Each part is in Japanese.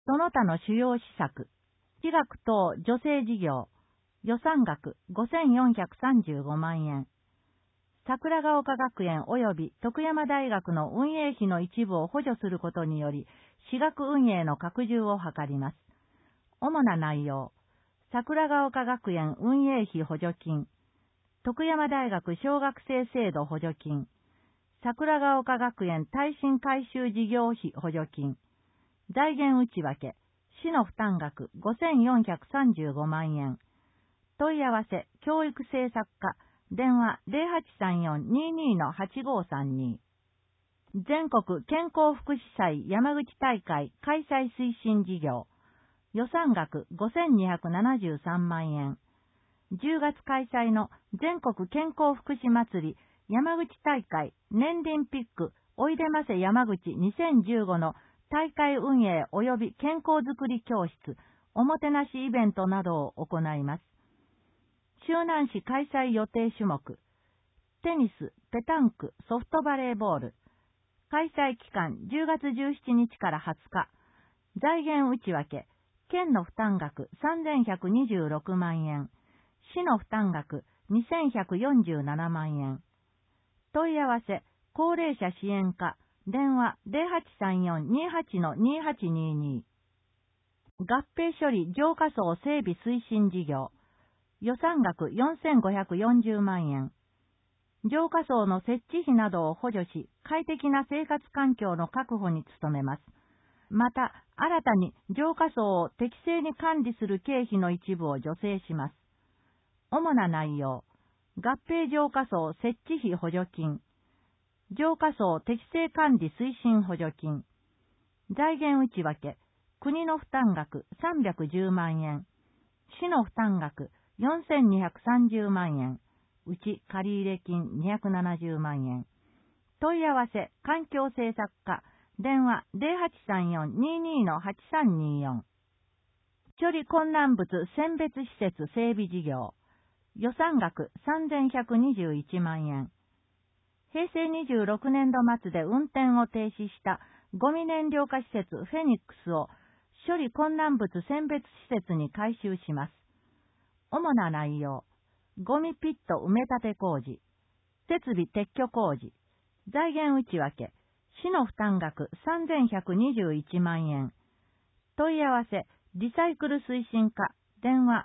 その他の主要施策、地学等助成事業、予算額5435万円。桜ヶ丘学園及び徳山大学の運営費の一部を補助することにより、私学運営の拡充を図ります。主な内容、桜ヶ丘学園運営費補助金、徳山大学小学生制度補助金、桜ヶ丘学園耐震改修事業費補助金、財源内訳、市の負担額5435万円。問い合わせ、教育政策課、電話0834-22-8532。全国健康福祉祭山口大会開催推進事業。予算額5273万円。10月開催の全国健康福祉祭り山口大会年輪ピックおいでませ山口2015の大会運営及び健康づくり教室、おもてなしイベントなどを行います。周南市開催予定種目、テニス、ペタンク、ソフトバレーボール。開催期間10月17日から20日。財源内訳、県の負担額3126万円。市の負担額2147万円。問い合わせ、高齢者支援課、電話0834-28-2822。合併処理浄化槽整備推進事業。予算額4540万円。浄化槽の設置費などを補助し、快適な生活環境の確保に努めます。また、新たに浄化槽を適正に管理する経費の一部を助成します。主な内容、合併浄化槽設置費補助金、浄化槽適正管理推進補助金、財源内訳、国の負担額310万円、市の負担額4230万円、うち借入金270万円。問い合わせ、環境政策課、電話0834-22-8324。処理困難物選別施設整備事業。予算額3121万円。平成26年度末で運転を停止したゴミ燃料化施設フェニックスを処理困難物選別施設に改修します。主な内容、ゴミピット埋め立て工事、設備撤去工事、財源内訳、市の負担額3121万円。問い合わせ、リサイクル推進課、電話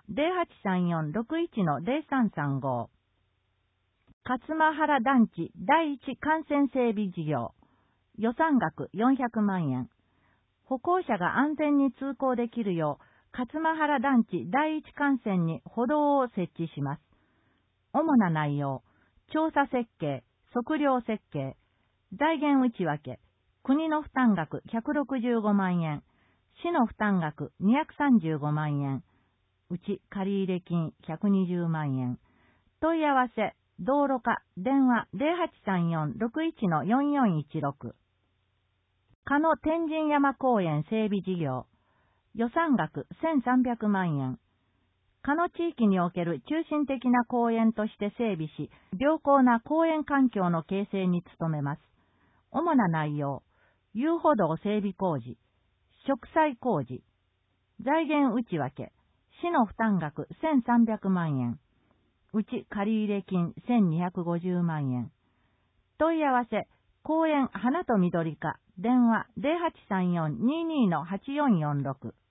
0834-61-0335。勝間原団地第一幹線整備事業。予算額400万円。歩行者が安全に通行できるよう、勝間原団地第一幹線に歩道を設置します。主な内容、調査設計、測量設計、財源内訳、国の負担額165万円、市の負担額235万円、うち借入金120万円。問い合わせ、道路課、電話0834-61-4416。加野天神山公園整備事業。予算額1300万円。加野地域における中心的な公園として整備し、良好な公園環境の形成に努めます。主な内容、遊歩道整備工事、植栽工事、財源内訳、市の負担額1300万円、うち借入金1250万円。問い合わせ、公園花と緑課、電話0834-22-8446。